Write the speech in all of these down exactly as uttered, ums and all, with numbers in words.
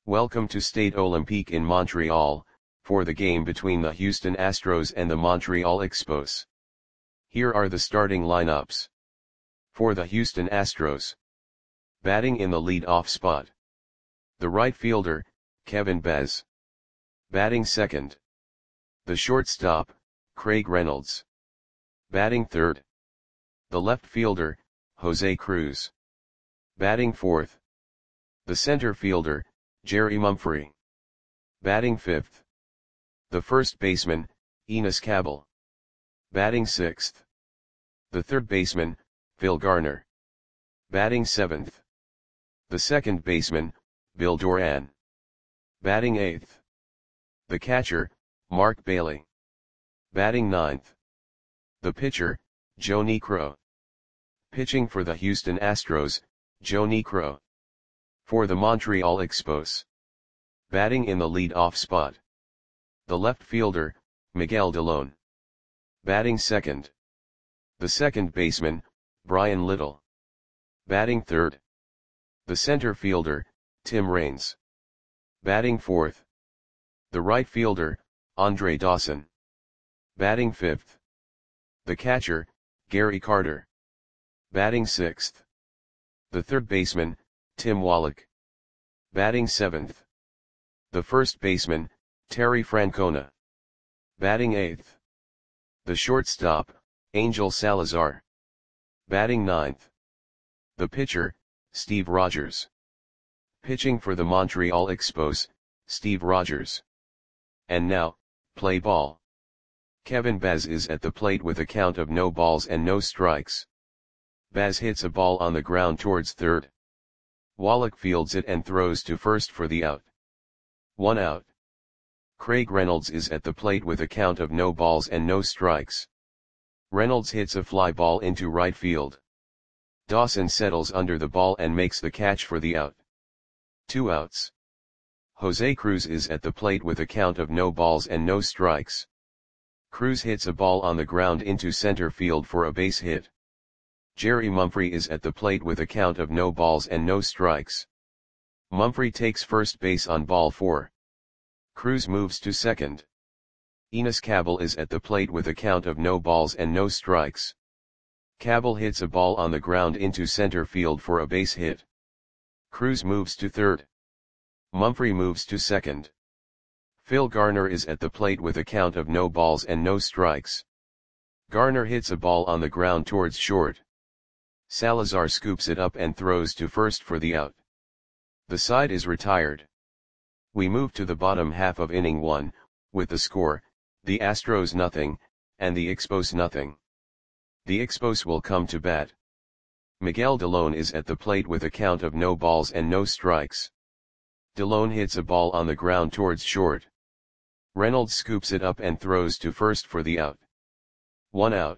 Welcome to Stade Olympique in Montreal, for the game between the Houston Astros and the Montreal Expos. Here are the starting lineups. For the Houston Astros. Batting in the lead-off spot. The right fielder, Kevin Bez. Batting second. The shortstop, Craig Reynolds. Batting third. The left fielder, Jose Cruz. Batting fourth. The center fielder, Jerry Mumphrey. Batting fifth. The first baseman, Enos Cabell. Batting sixth. The third baseman, Phil Garner. Batting seventh. The second baseman, Bill Doran. Batting eighth. The catcher, Mark Bailey. Batting ninth. The pitcher, Joe Niekro. Pitching for the Houston Astros, Joe Niekro. For the Montreal Expos. Batting in the lead-off spot. The left fielder, Miguel Delone. Batting second. The second baseman, Brian Little. Batting third. The center fielder, Tim Raines. Batting fourth. The right fielder, Andre Dawson. Batting fifth. The catcher, Gary Carter. Batting sixth. The third baseman, Tim Wallach. Batting seventh. The first baseman, Terry Francona. Batting eighth. The shortstop, Angel Salazar. Batting ninth. The pitcher, Steve Rogers. Pitching for the Montreal Expos, Steve Rogers. And now, play ball. Kevin Bez is at the plate with a count of no balls and no strikes. Bez hits a ball on the ground towards third. Wallach fields it and throws to first for the out. One out. Craig Reynolds is at the plate with a count of no balls and no strikes. Reynolds hits a fly ball into right field. Dawson settles under the ball and makes the catch for the out. Two outs. Jose Cruz is at the plate with a count of no balls and no strikes. Cruz hits a ball on the ground into center field for a base hit. Jerry Mumphrey is at the plate with a count of no balls and no strikes. Mumphrey takes first base on ball four. Cruz moves to second. Enos Cabell is at the plate with a count of no balls and no strikes. Cabell hits a ball on the ground into center field for a base hit. Cruz moves to third. Mumphrey moves to second. Phil Garner is at the plate with a count of no balls and no strikes. Garner hits a ball on the ground towards short. Salazar scoops it up and throws to first for the out. The side is retired. We move to the bottom half of inning one, with the score, the Astros nothing, and the Expos nothing. The Expos will come to bat. Miguel Delone is at the plate with a count of no balls and no strikes. Delone hits a ball on the ground towards short. Reynolds scoops it up and throws to first for the out. One out.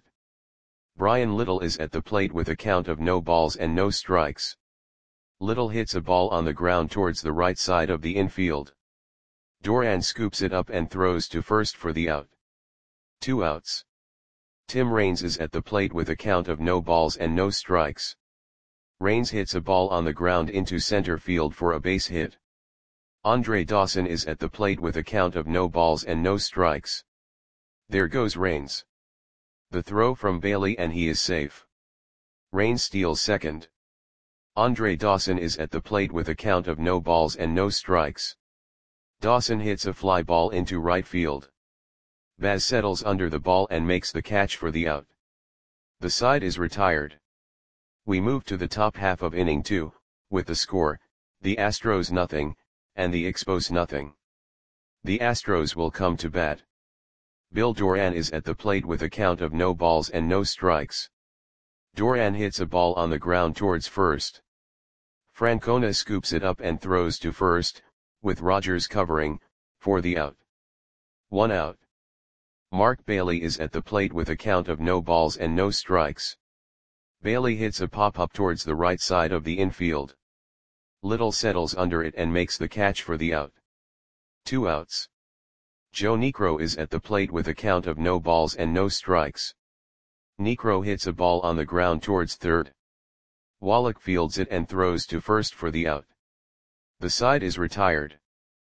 Brian Little is at the plate with a count of no balls and no strikes. Little hits a ball on the ground towards the right side of the infield. Doran scoops it up and throws to first for the out. Two outs. Tim Raines is at the plate with a count of no balls and no strikes. Raines hits a ball on the ground into center field for a base hit. Andre Dawson is at the plate with a count of no balls and no strikes. There goes Raines. The throw from Bailey and he is safe. Raines steals second. Andre Dawson is at the plate with a count of no balls and no strikes. Dawson hits a fly ball into right field. Baz settles under the ball and makes the catch for the out. The side is retired. We move to the top half of inning two, with the score, the Astros nothing, and the Expos nothing. The Astros will come to bat. Bill Doran is at the plate with a count of no balls and no strikes. Doran hits a ball on the ground towards first. Francona scoops it up and throws to first, with Rogers covering, for the out. One out. Mark Bailey is at the plate with a count of no balls and no strikes. Bailey hits a pop-up towards the right side of the infield. Little settles under it and makes the catch for the out. Two outs. Joe Niekro is at the plate with a count of no balls and no strikes. Niekro hits a ball on the ground towards third. Wallach fields it and throws to first for the out. The side is retired.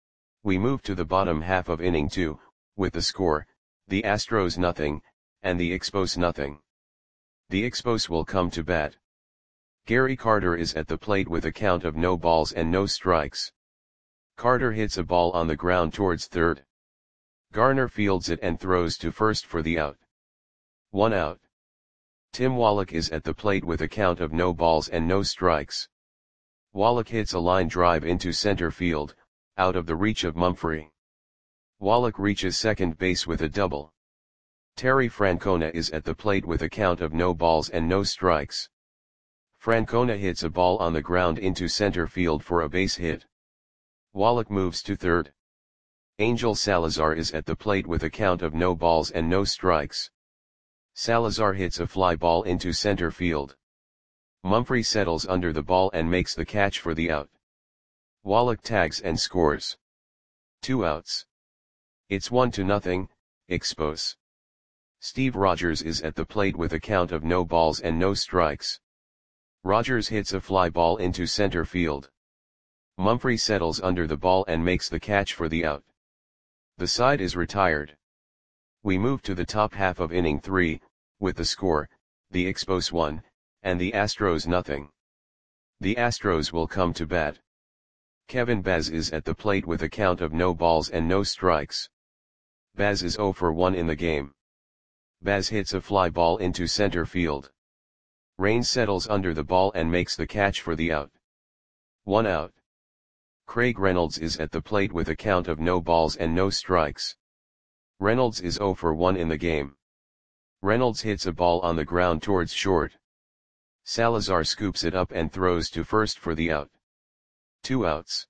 We move to the bottom half of inning two, with the score, the Astros nothing, and the Expos nothing. The Expos will come to bat. Gary Carter is at the plate with a count of no balls and no strikes. Carter hits a ball on the ground towards third. Garner fields it and throws to first for the out. One out. Tim Wallach is at the plate with a count of no balls and no strikes. Wallach hits a line drive into center field, out of the reach of Mumphrey. Wallach reaches second base with a double. Terry Francona is at the plate with a count of no balls and no strikes. Francona hits a ball on the ground into center field for a base hit. Wallach moves to third. Angel Salazar is at the plate with a count of no balls and no strikes. Salazar hits a fly ball into center field. Mumphrey settles under the ball and makes the catch for the out. Wallach tags and scores. Two outs. It's one to nothing, Expos. Steve Rogers is at the plate with a count of no balls and no strikes. Rogers hits a fly ball into center field. Mumphrey settles under the ball and makes the catch for the out. The side is retired. We move to the top half of inning three, with the score, the Expos one, and the Astros nothing. The Astros will come to bat. Kevin Baz is at the plate with a count of no balls and no strikes. Baz is zero for one in the game. Baz hits a fly ball into center field. Raines settles under the ball and makes the catch for the out. One out. Craig Reynolds is at the plate with a count of no balls and no strikes. Reynolds is zero for one in the game. Reynolds hits a ball on the ground towards short. Salazar scoops it up and throws to first for the out. Two outs.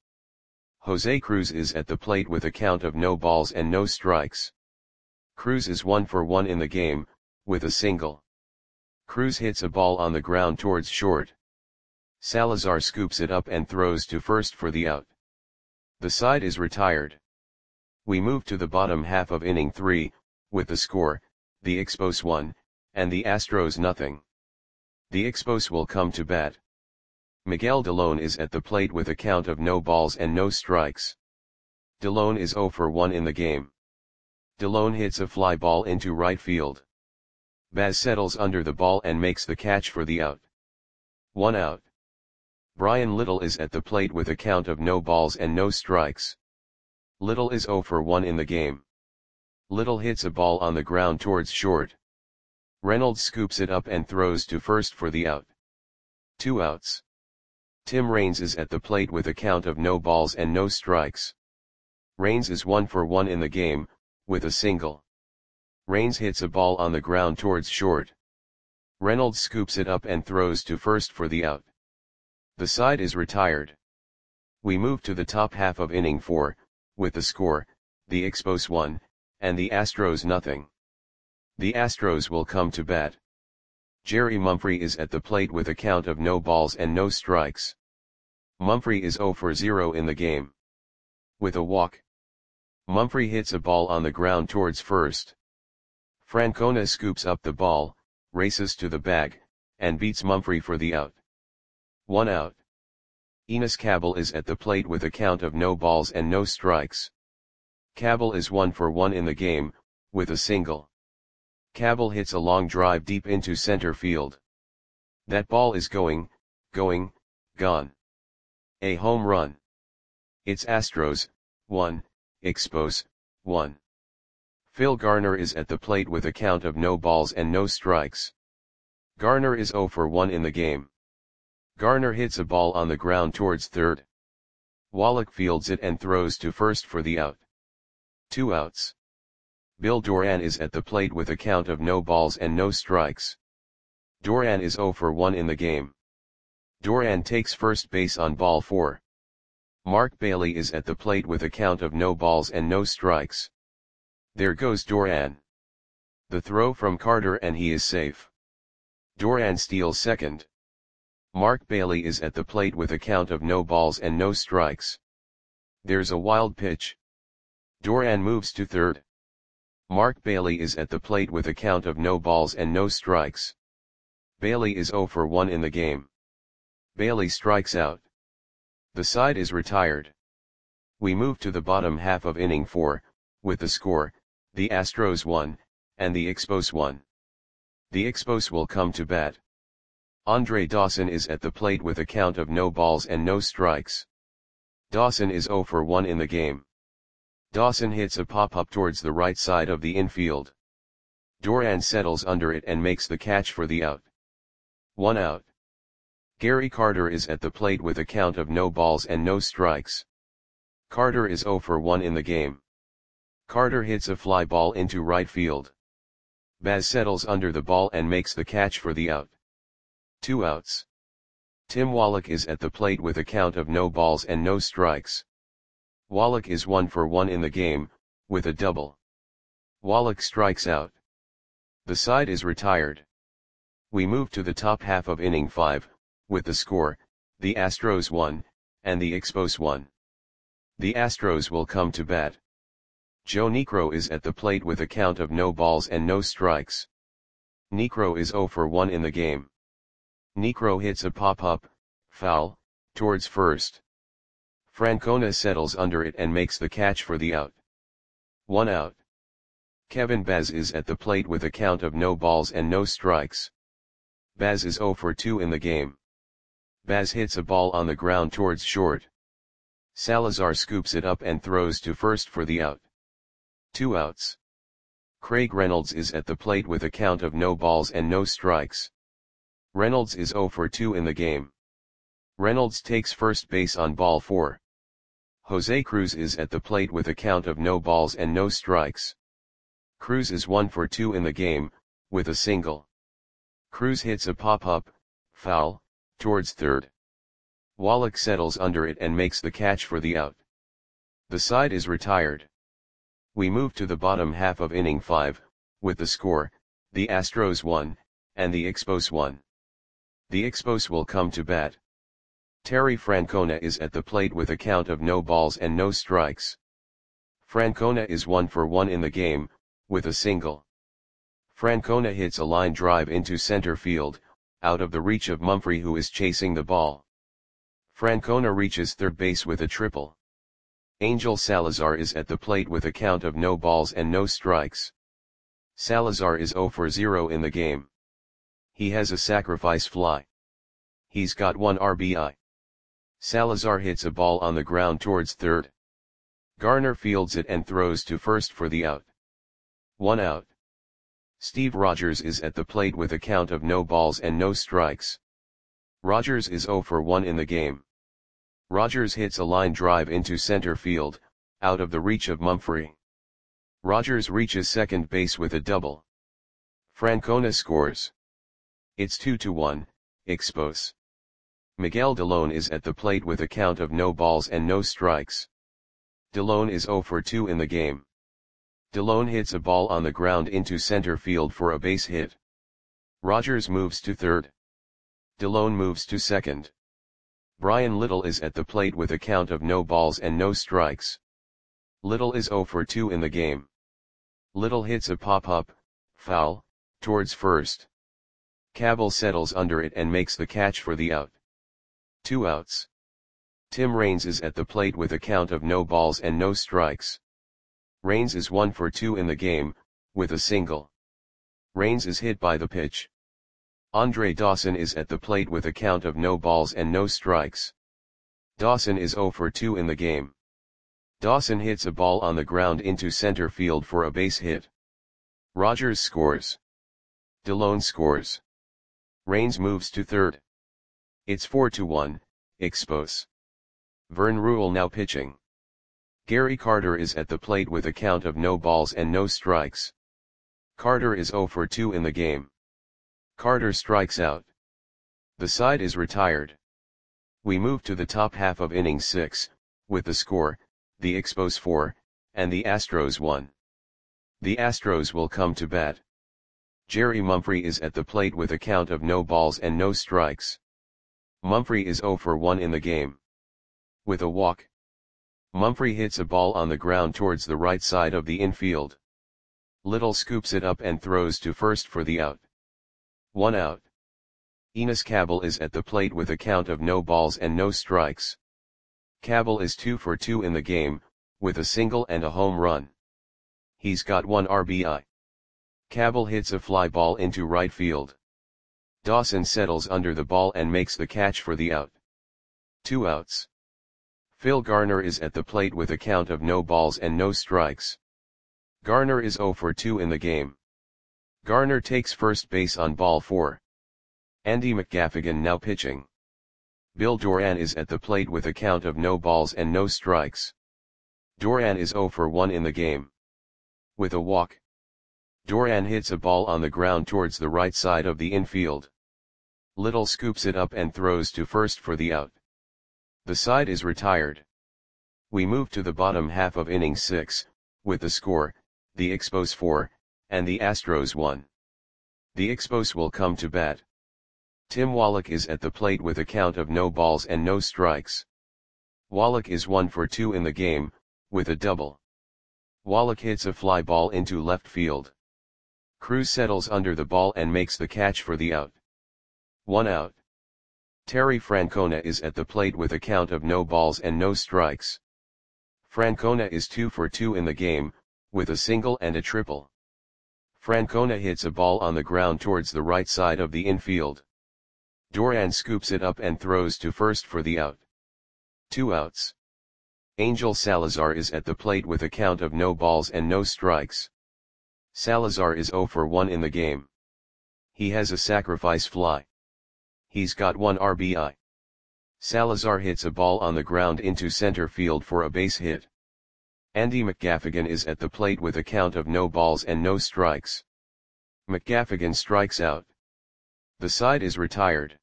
Jose Cruz is at the plate with a count of no balls and no strikes. Cruz is one for one in the game, with a single. Cruz hits a ball on the ground towards short. Salazar scoops it up and throws to first for the out. The side is retired. We move to the bottom half of inning three, with the score, the Expos one, and the Astros nothing. The Expos will come to bat. Miguel Delone is at the plate with a count of no balls and no strikes. Delone is zero for one in the game. Delone hits a fly ball into right field. Baz settles under the ball and makes the catch for the out. One out. Brian Little is at the plate with a count of no balls and no strikes. Little is zero for one in the game. Little hits a ball on the ground towards short. Reynolds scoops it up and throws to first for the out. Two outs. Tim Raines is at the plate with a count of no balls and no strikes. Raines is one for one in the game, with a single. Raines hits a ball on the ground towards short. Reynolds scoops it up and throws to first for the out. The side is retired. We move to the top half of inning four, with the score, the Expos one, and the Astros nothing. The Astros will come to bat. Jerry Mumphrey is at the plate with a count of no balls and no strikes. Mumphrey is zero for zero in the game. With a walk. Mumphrey hits a ball on the ground towards first. Francona scoops up the ball, races to the bag, and beats Mumphrey for the out. One out. Enos Cabell is at the plate with a count of no balls and no strikes. Cabell is one for one in the game, with a single. Cabell hits a long drive deep into center field. That ball is going, going, gone. A home run. It's Astros, one, Expos, one. Phil Garner is at the plate with a count of no balls and no strikes. Garner is zero for one in the game. Garner hits a ball on the ground towards third. Wallach fields it and throws to first for the out. Two outs. Bill Doran is at the plate with a count of no balls and no strikes. Doran is zero for one in the game. Doran takes first base on ball four. Mark Bailey is at the plate with a count of no balls and no strikes. There goes Doran. The throw from Carter and he is safe. Doran steals second. Mark Bailey is at the plate with a count of no balls and no strikes. There's a wild pitch. Doran moves to third. Mark Bailey is at the plate with a count of no balls and no strikes. Bailey is zero for one in the game. Bailey strikes out. The side is retired. We move to the bottom half of inning four, with the score, the Astros one, and the Expos one. The Expos will come to bat. Andre Dawson is at the plate with a count of no balls and no strikes. Dawson is zero for one in the game. Dawson hits a pop-up towards the right side of the infield. Duran settles under it and makes the catch for the out. One out. Gary Carter is at the plate with a count of no balls and no strikes. Carter is zero for one in the game. Carter hits a fly ball into right field. Baz settles under the ball and makes the catch for the out. Two outs. Tim Wallach is at the plate with a count of no balls and no strikes. Wallach is one for one in the game, with a double. Wallach strikes out. The side is retired. We move to the top half of inning five, with the score, the Astros one, and the Expos one. The Astros will come to bat. Joe Niekro is at the plate with a count of no balls and no strikes. Niekro is zero for one in the game. Niekro hits a pop-up, foul, towards first. Francona settles under it and makes the catch for the out. One out. Kevin Baz is at the plate with a count of no balls and no strikes. Baz is zero for two in the game. Baz hits a ball on the ground towards short. Salazar scoops it up and throws to first for the out. Two outs. Craig Reynolds is at the plate with a count of no balls and no strikes. Reynolds is zero for two in the game. Reynolds takes first base on ball four. Jose Cruz is at the plate with a count of no balls and no strikes. Cruz is one for two in the game, with a single. Cruz hits a pop-up, foul, towards third. Wallach settles under it and makes the catch for the out. The side is retired. We move to the bottom half of inning five, with the score, the Astros one, and the Expos one. The Expos will come to bat. Terry Francona is at the plate with a count of no balls and no strikes. Francona is one for one in the game, with a single. Francona hits a line drive into center field, out of the reach of Mumphrey, who is chasing the ball. Francona reaches third base with a triple. Angel Salazar is at the plate with a count of no balls and no strikes. Salazar is zero for zero in the game. He has a sacrifice fly. He's got one R B I. Salazar hits a ball on the ground towards third. Garner fields it and throws to first for the out. One out. Steve Rogers is at the plate with a count of no balls and no strikes. Rogers is zero for one in the game. Rogers hits a line drive into center field, out of the reach of Mumphrey. Rogers reaches second base with a double. Francona scores. It's two to one, Expos. Miguel Delone is at the plate with a count of no balls and no strikes. Delone is zero for two in the game. Delone hits a ball on the ground into center field for a base hit. Rogers moves to third. Delone moves to second. Brian Little is at the plate with a count of no balls and no strikes. Little is zero for two in the game. Little hits a pop-up, foul, towards first. Cabell settles under it and makes the catch for the out. Two outs. Tim Raines is at the plate with a count of no balls and no strikes. Raines is one for two in the game, with a single. Raines is hit by the pitch. Andre Dawson is at the plate with a count of no balls and no strikes. Dawson is zero for two in the game. Dawson hits a ball on the ground into center field for a base hit. Rogers scores. Delone scores. Raines moves to third. It's four to one, Expos. Vern Ruhle now pitching. Gary Carter is at the plate with a count of no balls and no strikes. Carter is zero for two in the game. Carter strikes out. The side is retired. We move to the top half of inning six, with the score, the Expos four, and the Astros one. The Astros will come to bat. Jerry Mumphrey is at the plate with a count of no balls and no strikes. Mumphrey is zero for one in the game. With a walk. Mumphrey hits a ball on the ground towards the right side of the infield. Little scoops it up and throws to first for the out. One out. Enos Cabell is at the plate with a count of no balls and no strikes. Cabell is two for two in the game, with a single and a home run. He's got one R B I. Cabell hits a fly ball into right field. Dawson settles under the ball and makes the catch for the out. Two outs. Phil Garner is at the plate with a count of no balls and no strikes. Garner is zero for two in the game. Garner takes first base on ball four. Andy McGaffigan now pitching. Bill Doran is at the plate with a count of no balls and no strikes. Doran is zero for one in the game. With a walk. Doran hits a ball on the ground towards the right side of the infield. Little scoops it up and throws to first for the out. The side is retired. We move to the bottom half of inning six, with the score, the Expos four, and the Astros one. The Expos will come to bat. Tim Wallach is at the plate with a count of no balls and no strikes. Wallach is one for two in the game, with a double. Wallach hits a fly ball into left field. Cruz settles under the ball and makes the catch for the out. One out. Terry Francona is at the plate with a count of no balls and no strikes. Francona is two for two in the game, with a single and a triple. Francona hits a ball on the ground towards the right side of the infield. Doran scoops it up and throws to first for the out. Two outs. Angel Salazar is at the plate with a count of no balls and no strikes. Salazar is zero for one in the game. He has a sacrifice fly. He's got one R B I. Salazar hits a ball on the ground into center field for a base hit. Andy McGaffigan is at the plate with a count of no balls and no strikes. McGaffigan strikes out. The side is retired.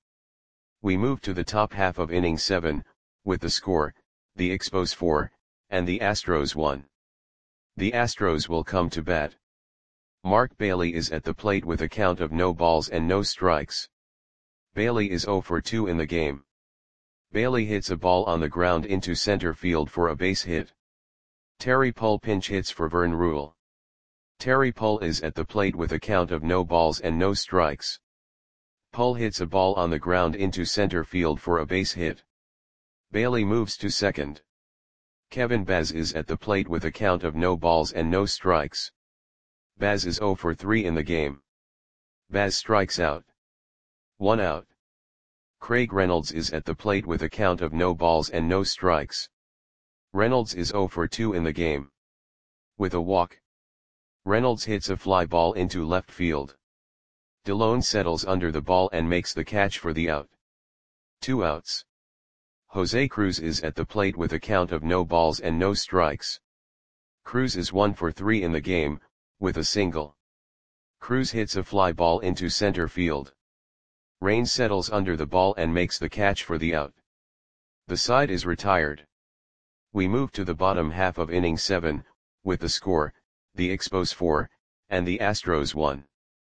We move to the top half of inning seven, with the score, the Expos four, and the Astros one. The Astros will come to bat. Mark Bailey is at the plate with a count of no balls and no strikes. Bailey is zero for two in the game. Bailey hits a ball on the ground into center field for a base hit. Terry Pull pinch hits for Vern Rule. Terry Pull is at the plate with a count of no balls and no strikes. Pull hits a ball on the ground into center field for a base hit. Bailey moves to second. Kevin Baz is at the plate with a count of no balls and no strikes. Baz is zero for three in the game. Baz strikes out. One out. Craig Reynolds is at the plate with a count of no balls and no strikes. Reynolds is zero for two in the game. With a walk. Reynolds hits a fly ball into left field. DeLone settles under the ball and makes the catch for the out. Two outs. Jose Cruz is at the plate with a count of no balls and no strikes. Cruz is one for three in the game, with a single. Cruz hits a fly ball into center field. Raines settles under the ball and makes the catch for the out. The side is retired. We move to the bottom half of inning seven, with the score, the Expos four, and the Astros one.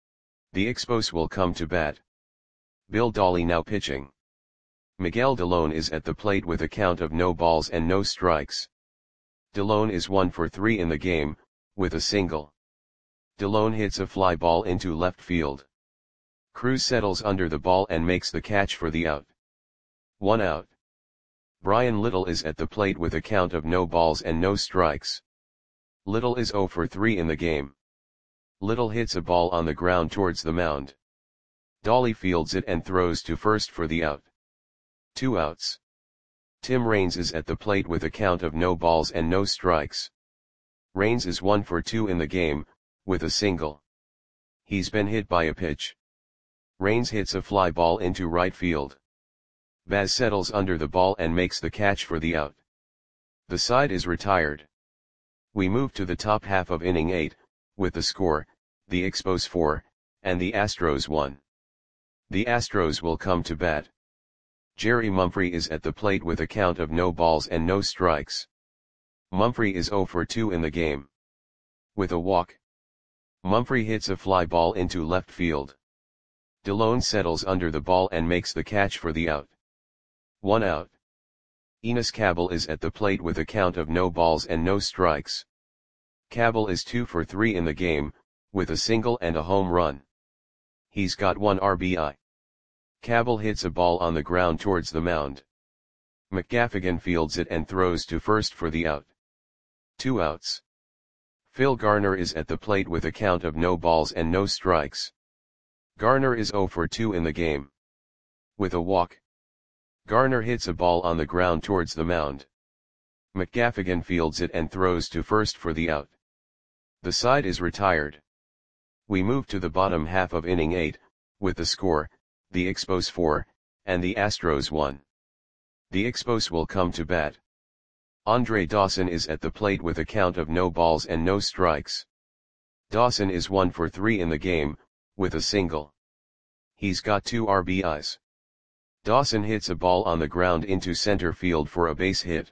The Expos will come to bat. Bill Dawley now pitching. Miguel DeLone is at the plate with a count of no balls and no strikes. DeLone is one for three in the game, with a single. DeLone hits a fly ball into left field. Cruz settles under the ball and makes the catch for the out. One out. Brian Little is at the plate with a count of no balls and no strikes. Little is zero for three in the game. Little hits a ball on the ground towards the mound. Dawley fields it and throws to first for the out. Two outs. Tim Raines is at the plate with a count of no balls and no strikes. Raines is one for two in the game, with a single. He's been hit by a pitch. Raines hits a fly ball into right field. Baz settles under the ball and makes the catch for the out. The side is retired. We move to the top half of inning eight, with the score, the Expos four, and the Astros one. The Astros will come to bat. Jerry Mumphrey is at the plate with a count of no balls and no strikes. Mumphrey is zero for two in the game. With a walk. Mumphrey hits a fly ball into left field. DeLone settles under the ball and makes the catch for the out. One out. Enos Cabell is at the plate with a count of no balls and no strikes. Cabell is two for three in the game, with a single and a home run. He's got one R B I. Cabell hits a ball on the ground towards the mound. McGaffigan fields it and throws to first for the out. Two outs. Phil Garner is at the plate with a count of no balls and no strikes. Garner is oh for two in the game. With a walk, Garner hits a ball on the ground towards the mound. McGaffigan fields it and throws to first for the out. The side is retired. We move to the bottom half of inning eight, with the score, the Expos four, and the Astros one. The Expos will come to bat. Andre Dawson is at the plate with a count of no balls and no strikes. Dawson is one for three in the game, with a single. He's got two R B Is. Dawson hits a ball on the ground into center field for a base hit.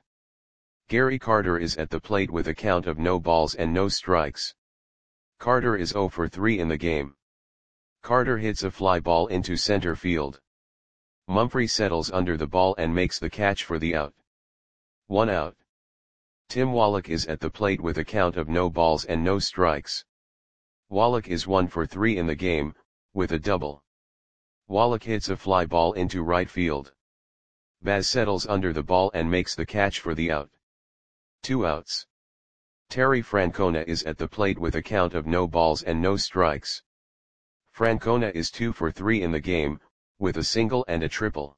Gary Carter is at the plate with a count of no balls and no strikes. Carter is oh for three in the game. Carter hits a fly ball into center field. Mumphrey settles under the ball and makes the catch for the out. One out. Tim Wallach is at the plate with a count of no balls and no strikes. Wallach is one for three in the game, with a double. Wallach hits a fly ball into right field. Baz settles under the ball and makes the catch for the out. Two outs. Terry Francona is at the plate with a count of no balls and no strikes. Francona is two for three in the game, with a single and a triple.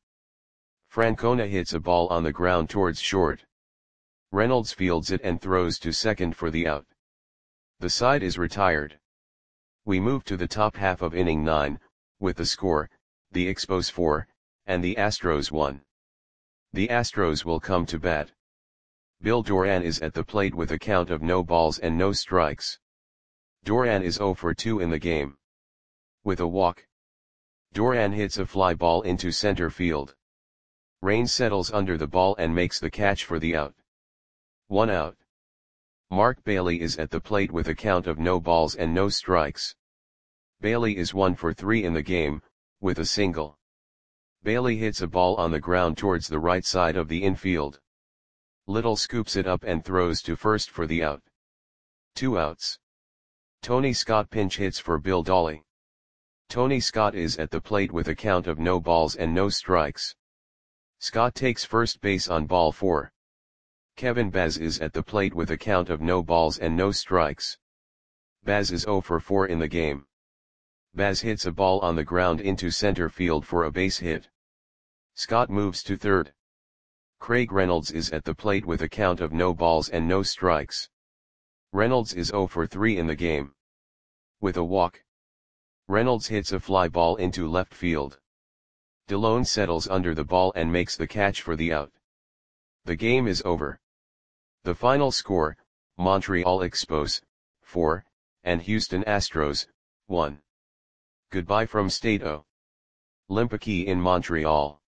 Francona hits a ball on the ground towards short. Reynolds fields it and throws to second for the out. The side is retired. We move to the top half of inning nine, with the score, the Expos four, and the Astros one. The Astros will come to bat. Bill Doran is at the plate with a count of no balls and no strikes. Doran is oh for two in the game. With a walk, Doran hits a fly ball into center field. Rain settles under the ball and makes the catch for the out. One out. Mark Bailey is at the plate with a count of no balls and no strikes. Bailey is one for three in the game, with a single. Bailey hits a ball on the ground towards the right side of the infield. Little scoops it up and throws to first for the out. Two outs. Tony Scott pinch hits for Bill Dolly. Tony Scott is at the plate with a count of no balls and no strikes. Scott takes first base on ball four. Kevin Baz is at the plate with a count of no balls and no strikes. Baz is oh for four in the game. Baz hits a ball on the ground into center field for a base hit. Scott moves to third. Craig Reynolds is at the plate with a count of no balls and no strikes. Reynolds is oh for three in the game. With a walk, Reynolds hits a fly ball into left field. DeLone settles under the ball and makes the catch for the out. The game is over. The final score, Montreal Expos, four, and Houston Astros, one. Goodbye from Stato Limpiquet in Montreal.